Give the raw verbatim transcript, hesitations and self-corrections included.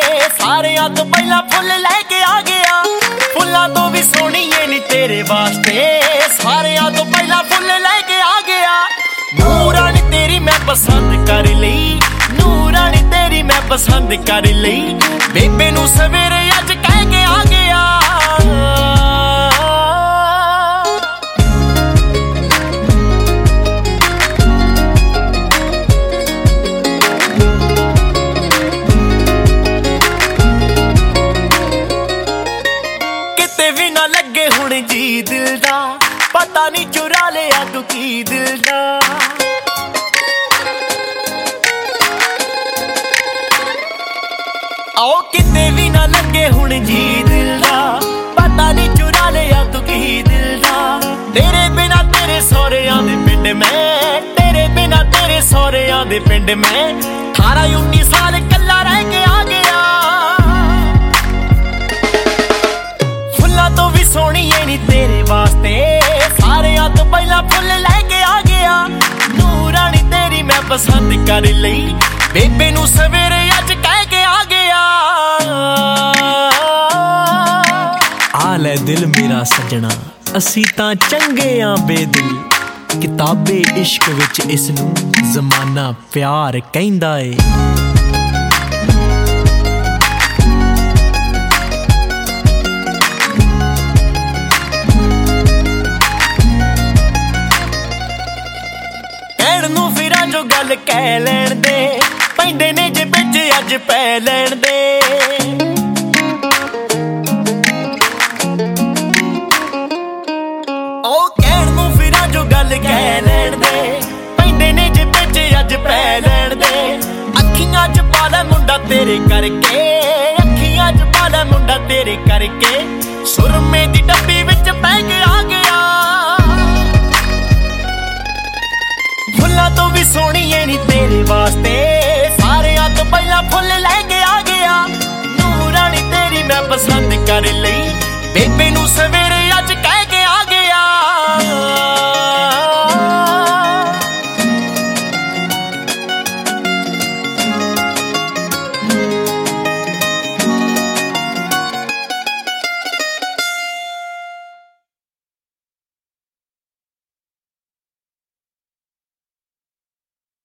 ਸਾਰਿਆਂ ਤੋਂ ਪਹਿਲਾਂ ਫੁੱਲ ਲੈ ਕੇ ਆ ਗਿਆ। ਫੁੱਲਾਂ ਤੋਂ ਵੀ ਸੋਹਣੀ ਏ ਨੀ ਤੇਰੇ ਵਾਸਤੇ, ਸਾਰਿਆਂ ਤੋਂ ਪਹਿਲਾਂ ਫੁੱਲ ਲੈ ਕੇ ਆ ਗਿਆ। ਨੂਰਾਂ ਨੀ ਤੇਰੀ ਮੈਂ ਪਸੰਦ ਕਰ ਲਈ, ਨੂਰਾਂ ਨੀ ਤੇਰੀ ਮੈਂ ਪਸੰਦ ਕਰ ਲਈ। ਬੇਬੇ ਨੂੰ ਸਵੇਰੇ ਅੱਜ ਕਹਿ ਕੇ ਆ ਗਿਆ। ਕਿਤੇ ਵੀ ਨਾ ਲੱਗੇ ਹੁਣ ਜੀ ਦਿਲ ਦਾ, ਪਤਾ ਨਹੀਂ ਚੁਰਾ ਲਿਆ ਤੂੰ ਕੀ ਦਿਲ ਦਾ। ਆਓ ਕਿਤੇ ਵੀ ਨਾ ਲੱਗੇ ਹੁਣ ਜੀ ਦਿਲ ਦਾ, ਪਤਾ ਨਹੀਂ ਚੁਰਾ ਲਿਆ ਤੂੰ ਕੀ ਦਿਲ ਦਾ। ਤੇਰੇ ਬਿਨਾ ਤੇਰੇ ਸਹੁਰਿਆਂ ਦੇ ਪਿੰਡ ਮੈਂ, ਤੇਰੇ ਬਿਨਾ ਤੇਰੇ ਸਹੁਰਿਆਂ ਦੇ ਪਿੰਡ ਮੈਂ ਅਠਾਰਾਂ ਉੱਨੀ ਸਾਲ ਕੱਲਾ ਰਹਿ ਕੇ ਆ ਗਿਆ। ਫੁੱਲਾਂ ਤੋਂ ਵੀ ਸੋਹਣੀ ਏ ਨੀ ਤੇਰੇ ਵਾਸਤੇ, ਸਾਰਿਆਂ ਤੋਂ ਪਹਿਲਾਂ ਫੁੱਲ ਲੈ ਕੇ ਆ ਗਿਆ। ਨੂਰਾਂ ਨੀ ਤੇਰੀ ਮੈਂ ਪਸੰਦ ਕਰ ਲਈ, ਬੇਬੇ ਨੂੰ ਸਵੇਰੇ ਅੱਜ ਕਹਿ ਕੇ ਆ ਗਿਆ। ਆ ਲੈ ਦਿਲ ਮੇਰਾ ਸੱਜਣਾ, ਅਸੀਂ ਤਾਂ ਚੰਗੇ ਆਂ ਬੇਦਿਲ। ਕਿਤਾਬੇ ਇਸ਼ਕ ਵਿੱਚ ਇਸ ਨੂੰ ਜ਼ਮਾਨਾ ਪਿਆਰ ਕਹਿੰਦਾ ਏ। ਕਹਿਣ ਨੂੰ ਫਿਰਾਂ ਜੋ ਗੱਲ ਕਹਿ ਲੈਣ ਦੇ, ਪੈਂਦੇ ਨੇ ਜੇ ਵਿੱਚ ਅੱਜ ਪੈ ਲੈਣ ਦੇ। ਉਹ ਕਹਿਣ ਨੂੰ ਫਿਰਾਂ ਜੋ ਗੱਲ ਕਹਿ ਲੈਣ ਦੇ, ਪੈਂਦੇ ਨੇ ਜੇ ਵਿੱਚ ਅੱਜ ਪੈ ਲੈਣ ਦੇ। ਅੱਖੀਆਂ 'ਚ ਪਾ ਲੈ ਮੁੰਡਾ ਤੇਰੇ ਕਰਕੇ, ਅੱਖੀਆਂ 'ਚ ਪਾ ਲੈ ਮੁੰਡਾ ਤੇਰੇ ਕਰਕੇ। ਸੁਰਮੇ ਦੀ ਡੱਬੀ ਵਿੱਚ ਪੈ ਕੇ ਆ ਗਿਆ। ਫੁੱਲਾਂ ਤੋਂ ਵੀ ਸੋਹਣੀ ਏ ਨੀ ਤੇਰੇ ਵਾਸਤੇ, ਸਾਰਿਆਂ ਤੋਂ ਪਹਿਲਾਂ ਫੁੱਲ ਲੈ ਕੇ ਆ ਗਿਆ। ਨੂਰਾਂ ਨੀ ਤੇਰੀ ਮੈਂ ਪਸੰਦ ਕਰ ਲਈ, ਬੇਬੇ ਨੂੰ ਸਵੇਰੇ